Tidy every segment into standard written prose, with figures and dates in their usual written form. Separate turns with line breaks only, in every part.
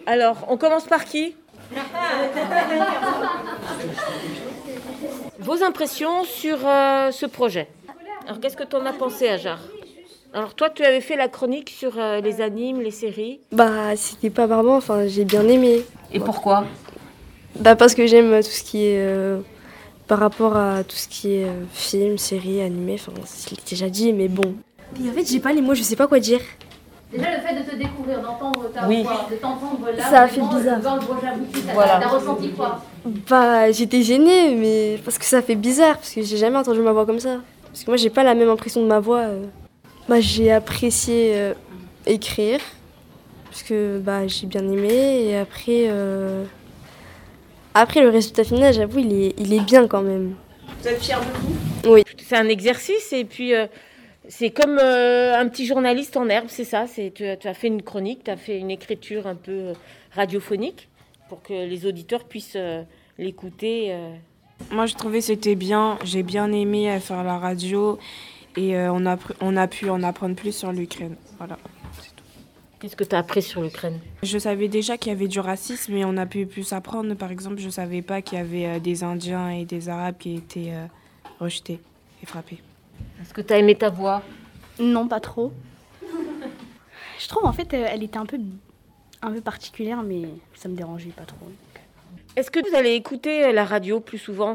Alors, on commence par qui? Vos impressions sur ce projet. Alors, qu'est-ce que tu en as pensé, Ajar? Alors, toi, tu avais fait la chronique sur les animes, les séries.
Bah, c'était pas barbant, enfin, j'ai bien aimé.
Et pourquoi?
Bah, parce que j'aime tout ce qui est par rapport à tout ce qui est film, série, animé, enfin, je l'ai déjà dit, mais bon. Et en fait, j'ai pas les mots, je sais pas quoi dire.
Déjà, le fait de te découvrir, d'entendre ta
Oui.
voix, de t'entendre là,
Ça a fait bizarre.
dans le projet abouti,
Voilà.
t'as ressenti quoi?
Bah, j'étais gênée, mais parce que ça fait bizarre, parce que j'ai jamais entendu ma voix comme ça. Parce que moi, j'ai pas la même impression de ma voix. Bah, j'ai apprécié écrire, parce que bah, j'ai bien aimé, et après le résultat final, j'avoue, il est bien quand même.
Vous êtes fiers de vous?
Oui.
C'est un exercice et puis c'est comme un petit journaliste en herbe, c'est ça. Tu as fait une chronique, tu as fait une écriture un peu radiophonique pour que les auditeurs puissent l'écouter.
Moi, je trouvais que c'était bien. J'ai bien aimé faire la radio et on a pu en apprendre plus sur l'Ukraine. Voilà.
Qu'est-ce que tu as appris sur l'Ukraine?
Je savais déjà qu'il y avait du racisme, mais on a pu plus apprendre. Par exemple, je ne savais pas qu'il y avait des Indiens et des Arabes qui étaient rejetés et frappés.
Est-ce que tu as aimé ta voix?
Non, pas trop. Je trouve en fait elle était un peu particulière, mais ça me dérangeait pas trop.
Est-ce que vous allez écouter la radio plus souvent?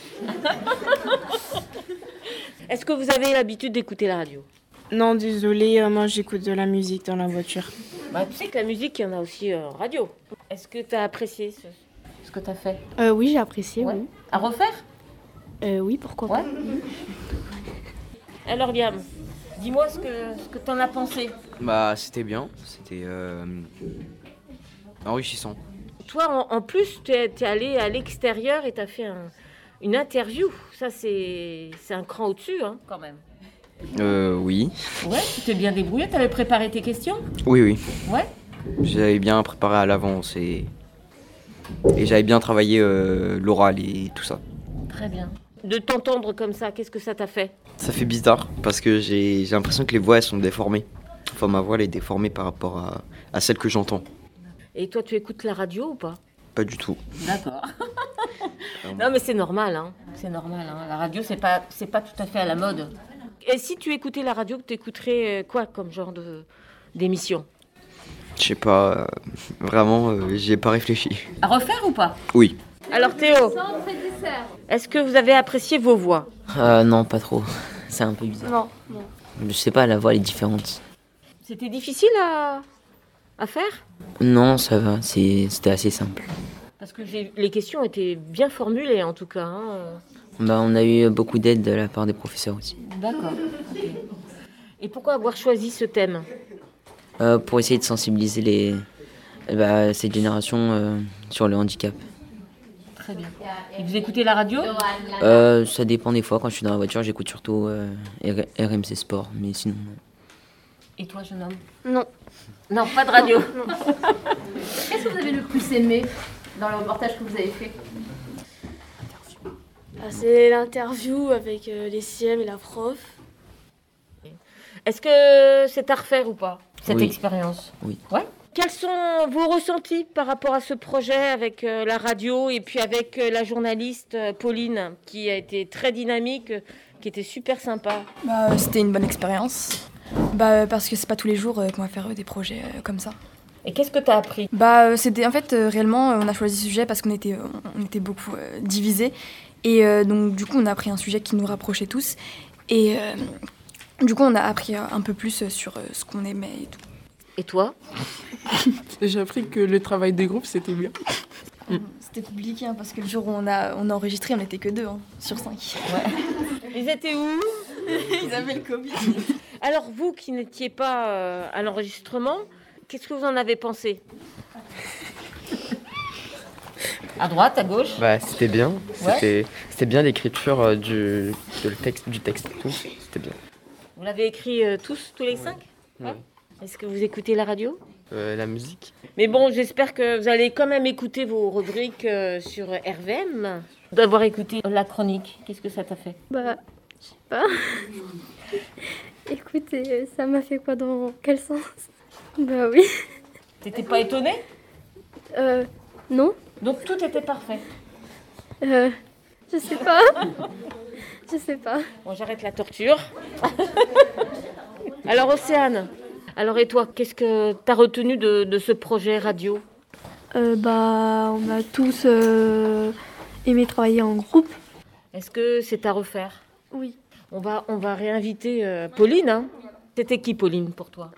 Est-ce que vous avez l'habitude d'écouter la radio?
Non, désolée, moi j'écoute de la musique dans la voiture.
Bah, tu sais que la musique, il y en a aussi en radio. Est-ce que tu as apprécié ce que tu as fait?
Oui, j'ai apprécié,
Ouais.
oui.
À refaire?
Oui, pourquoi
Ouais.
pas.
Alors Liam, dis-moi ce que tu en as pensé.
Bah, c'était bien, c'était enrichissant.
Toi, en plus, tu es allé à l'extérieur et tu as fait une interview. Ça, c'est un cran au-dessus, hein, quand même.
Oui.
Ouais, tu t'es bien débrouillé. Tu avais préparé tes questions?
Oui, oui.
Ouais.
J'avais bien préparé à l'avance et j'avais bien travaillé l'oral et tout ça.
Très bien. De t'entendre comme ça, qu'est-ce que ça t'a fait?
Ça fait bizarre parce que j'ai l'impression que les voix elles sont déformées. Enfin, ma voix elle est déformée par rapport à celle que j'entends.
Et toi, tu écoutes la radio ou pas?
Pas du tout.
D'accord. Non, mais c'est normal, hein. C'est normal, hein. La radio, c'est pas tout à fait à la mode. Et si tu écoutais la radio, tu écouterais quoi comme genre d'émission?
Je sais pas, vraiment, j'y ai pas réfléchi.
À refaire ou pas?
Oui.
Alors Théo, est-ce que vous avez apprécié vos voix?
Non, pas trop. C'est un peu bizarre.
Non.
Je sais pas, la voix elle est différente.
C'était difficile à faire?
Non, ça va, c'était assez simple.
Parce que les questions étaient bien formulées en tout cas, hein.
Bah, on a eu beaucoup d'aide de la part des professeurs aussi.
D'accord. Ok. Et pourquoi avoir choisi ce thème?
Pour essayer de sensibiliser cette génération sur le handicap.
Très bien. Et vous écoutez la radio?
Ça dépend des fois, quand je suis dans la voiture, j'écoute surtout RMC Sport, mais sinon... non.
Et toi, jeune homme?
Non.
Non, pas de radio.
Qu'est-ce que vous avez le plus aimé dans le reportage que vous avez fait?
C'est l'interview avec les CM et la prof.
Est-ce que c'est à refaire ou pas, cette
Oui.
expérience?
Oui.
Ouais. Quels sont vos ressentis par rapport à ce projet avec la radio et puis avec la journaliste Pauline, qui a été très dynamique, qui était super sympa?
C'était une bonne expérience. Parce que c'est pas tous les jours qu'on va faire des projets comme ça.
Et qu'est-ce que tu as appris?
C'était en fait réellement on a choisi ce sujet parce qu'on était beaucoup divisés et donc du coup on a pris un sujet qui nous rapprochait tous et du coup on a appris un peu plus sur ce qu'on aimait et tout.
Et toi?
J'ai appris que le travail des groupes c'était bien.
C'était compliqué parce que le jour où on a enregistré on n'était que 2 sur 5.
Ouais. Ils étaient où?
Ils avaient le Covid.
Alors vous qui n'étiez pas à l'enregistrement, qu'est-ce que vous en avez pensé? À droite, à gauche?
C'était bien.
Ouais.
C'était bien l'écriture du texte et tout. C'était bien.
Vous l'avez écrit tous les 5?
Ouais.
Est-ce que vous écoutez la radio?
La musique.
Mais bon, j'espère que vous allez quand même écouter vos rubriques sur RVM. D'avoir écouté la chronique, qu'est-ce que ça t'a fait?
Je sais pas. Écoutez, ça m'a fait quoi, dans quel sens? Oui.
T'étais pas étonnée?
Non.
Donc tout était parfait.
Je sais pas. Je sais pas.
Bon, j'arrête la torture. Alors Océane, alors et toi, qu'est-ce que tu as retenu de ce projet radio?
On a tous aimé travailler en groupe.
Est-ce que c'est à refaire?
Oui.
On va réinviter Pauline. Hein. C'était qui Pauline pour toi?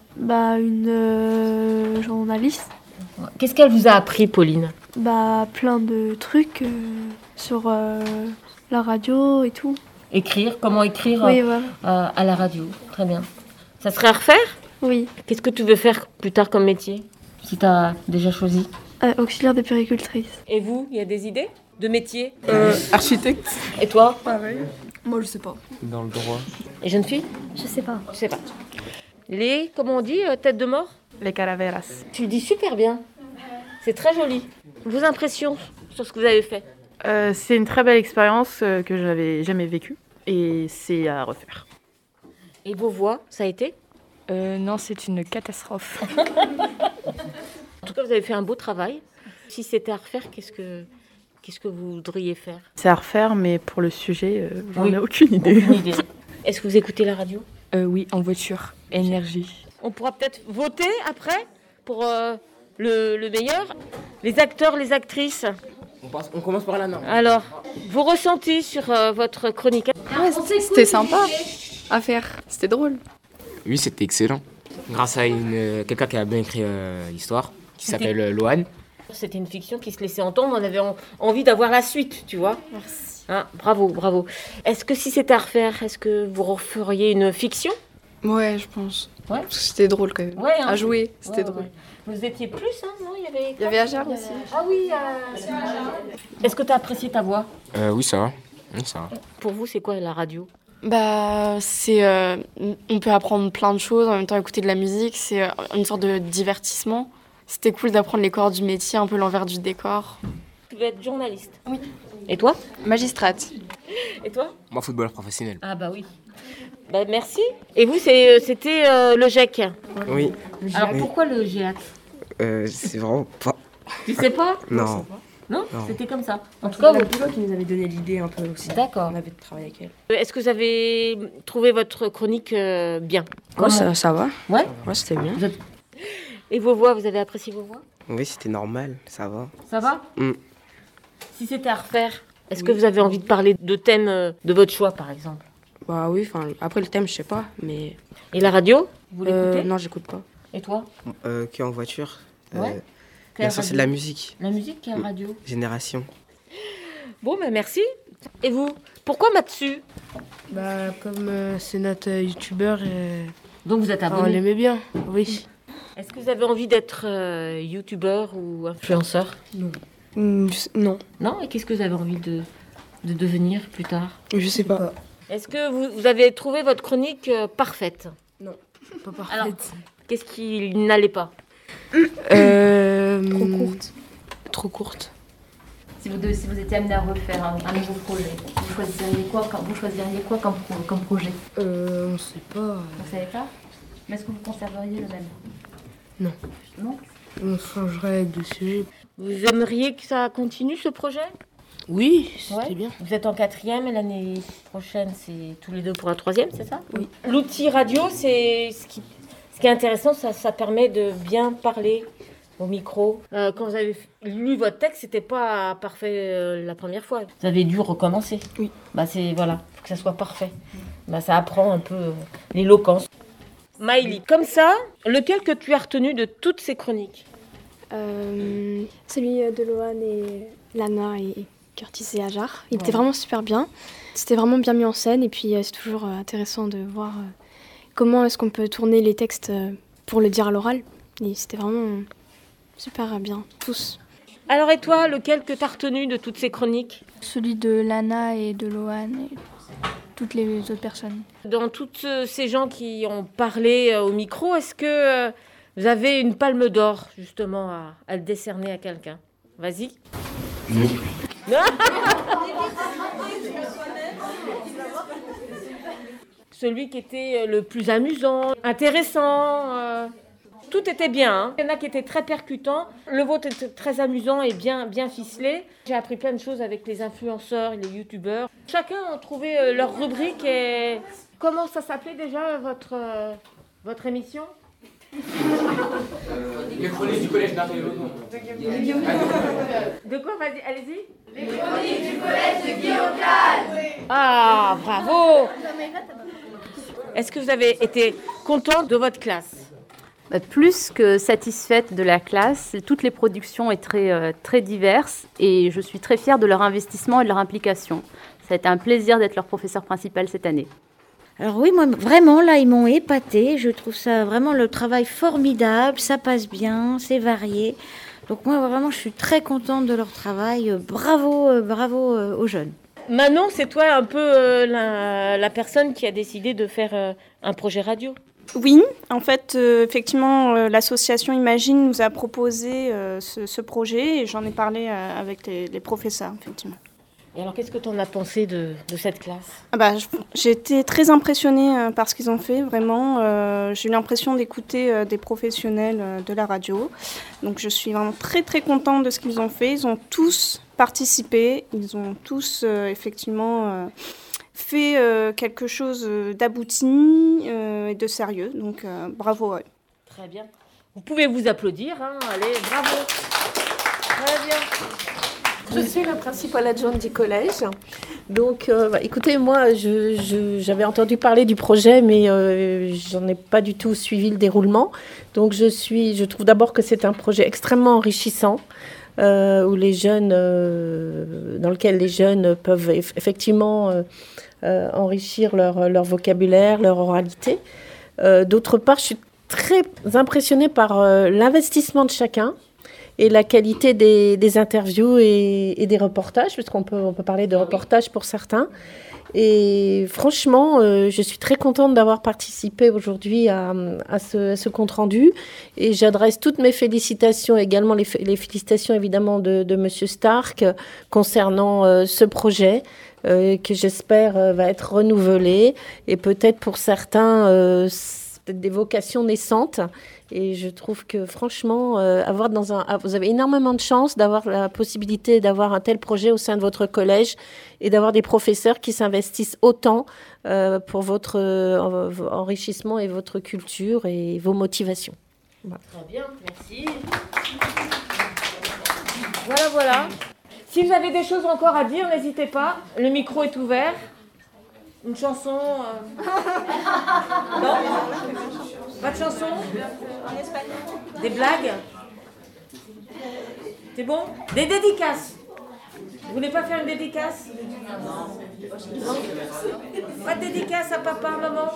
Une journaliste.
Qu'est-ce qu'elle vous a appris Pauline?
Plein de trucs sur la radio et tout.
Écrire, comment écrire
Oui, voilà.
à la radio. Très bien. Ça serait à refaire?
Oui.
Qu'est-ce que tu veux faire plus tard comme métier, si tu as déjà choisi?
Auxiliaire de puéricultrice.
Et vous, il y a des idées de métier?
Architecte.
Et toi?
Pareil.
Moi, je sais pas.
Dans le droit.
Et jeune fille?
Je sais pas.
Je sais pas. Les, comment on dit, tête de mort?
Les calaveras.
Tu le dis super bien. C'est très joli. Vos impressions sur ce que vous avez fait?
C'est une très belle expérience que j'avais jamais vécue et c'est à refaire.
Et vos voix, ça a été?
Non, c'est une catastrophe.
En tout cas, vous avez fait un beau travail. Si c'était à refaire, qu'est-ce que vous voudriez faire?
C'est à refaire, mais pour le sujet, j'en ai aucune idée.
Aucune idée. Est-ce que vous écoutez la radio?
Oui, en voiture. Énergie.
On pourra peut-être voter après pour le meilleur. Les acteurs, les actrices.
On commence par là, non?
Alors, vos ressentis sur votre chronique?
C'était sympa à faire. C'était drôle.
Oui, c'était excellent. Grâce à quelqu'un qui a bien écrit l'histoire, qui s'appelle Loane.
C'était une fiction qui se laissait entendre. On avait envie d'avoir la suite, tu vois.
Merci.
Hein, bravo, bravo. Est-ce que si c'était à refaire, est-ce que vous referiez une fiction?
Ouais, je pense.
Ouais.
Parce que c'était drôle quand même.
Ouais, hein.
À jouer, c'était drôle.
Ouais. Vous étiez plus, hein, non?
Il y avait Ajar aussi.
Ah oui. Est-ce que tu as apprécié ta voix?
Oui, ça va. Oui, ça va.
Pour vous, c'est quoi la radio?
On peut apprendre plein de choses, en même temps écouter de la musique, c'est une sorte de divertissement. C'était cool d'apprendre les corps du métier, un peu l'envers du décor.
Tu veux être journaliste?
Oui.
Et toi?
Magistrate.
Et toi?
Moi, footballeur professionnel.
Ah bah oui. Bah merci. Et vous, c'était le GEC?
Oui.
Alors pourquoi le GEAC?
C'est vraiment pas...
Tu sais pas?
Non.
Non, c'était comme ça. En tout
cas,
cas,
la pilote qui nous avait donné l'idée un peu aussi.
D'accord.
On avait travaillé avec elle.
Est-ce que vous avez trouvé votre chronique bien?
Ouais, ça va.
Ouais?
Ouais, c'était bien.
Et vos voix, vous avez apprécié vos voix?
Oui, c'était normal, ça va.
Ça va? Si c'était à refaire, est-ce que vous avez envie de parler de thèmes de votre choix, par exemple?
Bah oui, après le thème, je sais pas, mais...
Et la radio? Vous l'écoutez?
Non, j'écoute pas.
Et toi?
Que en voiture.
Ouais.
Bien sûr, c'est de la musique.
La musique, quelle radio?
Génération.
Bon, ben merci. Et vous? Pourquoi Matsu?
Comme c'est notre youtubeur,
donc vous êtes abonné?
On l'aimait bien, oui.
Est-ce que vous avez envie d'être youtubeur ou influenceur?
Non.
Non.
Non? Et qu'est-ce que vous avez envie de devenir plus tard?
Je sais pas.
Est-ce que vous avez trouvé votre chronique parfaite?
Non, pas parfaite.
Alors, qu'est-ce qui n'allait pas?
Trop courte.
Trop courte.
Si vous étiez amené à refaire un nouveau projet, vous choisiriez quoi comme projet?
On sait pas.
Vous ne savez pas? Mais est-ce que vous conserveriez le même?
Non.
Non?
On changerait de sujet.
Vous aimeriez que ça continue ce projet?
Oui, c'était bien.
Vous êtes en 4e et l'année prochaine, c'est tous les deux pour un 3e, c'est ça?
Oui.
L'outil radio, c'est ce qui est intéressant, ça permet de bien parler au micro. Quand vous avez lu votre texte, c'était pas parfait la première fois. Vous avez dû recommencer.
Oui.
Voilà, faut que ça soit parfait. Ça apprend un peu l'éloquence. Maëlie, comme ça, lequel que tu as retenu de toutes ces chroniques?
Celui de Loane et Lana et Curtis et Ajar. Il était vraiment super bien. C'était vraiment bien mis en scène et puis c'est toujours intéressant de voir comment est-ce qu'on peut tourner les textes pour le dire à l'oral. Et c'était vraiment super bien, tous.
Alors et toi, lequel que tu as retenu de toutes ces chroniques?
Celui de Lana et de Loane et toutes les autres personnes.
Dans tous ces gens qui ont parlé au micro, est-ce que vous avez une palme d'or justement à le décerner à quelqu'un? Vas-y.
Non.
Celui qui était le plus amusant, intéressant. Tout était bien, hein. Il y en a qui étaient très percutants. Le vôtre était très amusant et bien ficelé. J'ai appris plein de choses avec les influenceurs et les youtubeurs. Chacun a trouvé leur rubrique et... Comment ça s'appelait déjà votre émission?
Les chroniques du collège d'art et
De quoi? Vas-y, allez-y.
Les chroniques du collège de Guillaume Calle.
Ah, bravo! Est-ce que vous avez été content de votre classe?
Plus que satisfaite de la classe. Toutes les productions sont très diverses et je suis très fière de leur investissement et de leur implication. Ça a été un plaisir d'être leur professeur principal cette année.
Alors oui, moi vraiment là ils m'ont épatée, je trouve ça vraiment le travail formidable, ça passe bien, c'est varié. Donc moi vraiment je suis très contente de leur travail, bravo aux jeunes.
Manon, c'est toi un peu la personne qui a décidé de faire un projet radio?
Oui, en fait, effectivement, l'association Imagine nous a proposé ce projet et j'en ai parlé avec les professeurs, effectivement.
Et alors, qu'est-ce que tu en as pensé de cette classe?
J'ai été très impressionnée par ce qu'ils ont fait, vraiment. J'ai eu l'impression d'écouter des professionnels de la radio. Donc, je suis vraiment très, très contente de ce qu'ils ont fait. Ils ont tous participé, ils ont tous, effectivement... fait quelque chose d'abouti et de sérieux. Donc, bravo. Ouais.
Très bien. Vous pouvez vous applaudir. Hein. Allez, bravo. Très bien.
Je suis la principale adjointe du collège. Donc, écoutez, moi, j'avais entendu parler du projet, mais j'en ai pas du tout suivi le déroulement. Donc, je trouve d'abord que c'est un projet extrêmement enrichissant. Où les jeunes, dans lequel les jeunes peuvent effectivement enrichir leur vocabulaire, leur oralité. D'autre part, je suis très impressionnée par l'investissement de chacun et la qualité des interviews et des reportages, puisqu'on peut parler de reportages pour certains. Et franchement, je suis très contente d'avoir participé aujourd'hui à ce compte-rendu. Et j'adresse toutes mes félicitations, également les félicitations évidemment de Monsieur Stark concernant ce projet que j'espère va être renouvelé. Et peut-être pour certains, des vocations naissantes. Et je trouve que franchement, vous avez énormément de chance d'avoir la possibilité d'avoir un tel projet au sein de votre collège et d'avoir des professeurs qui s'investissent autant pour votre enrichissement et votre culture et vos motivations.
Voilà. Très bien, merci. Voilà. Si vous avez des choses encore à dire, n'hésitez pas. Le micro est ouvert. Une chanson Non? Pas de chanson? En espagnol. Des blagues? C'est bon? Des dédicaces? Vous voulez pas faire une dédicace? Non. Pas de dédicace à papa, maman?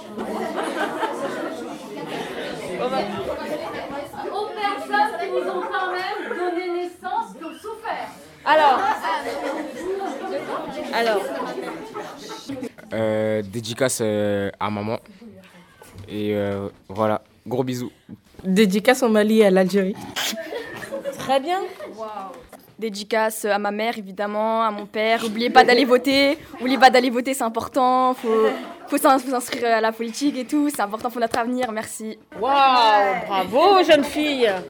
Aux personnes qui nous ont quand même donné naissance, qui ont souffert.
Alors.
Dédicace à maman. Et voilà, gros bisous.
Dédicace au Mali et à l'Algérie.
Très bien.
Wow. Dédicace à ma mère, évidemment, à mon père. N'oubliez pas d'aller voter. N'oubliez pas d'aller voter, c'est important. Faut s'inscrire à la politique et tout. C'est important pour notre avenir. Merci.
Waouh, bravo, jeune fille.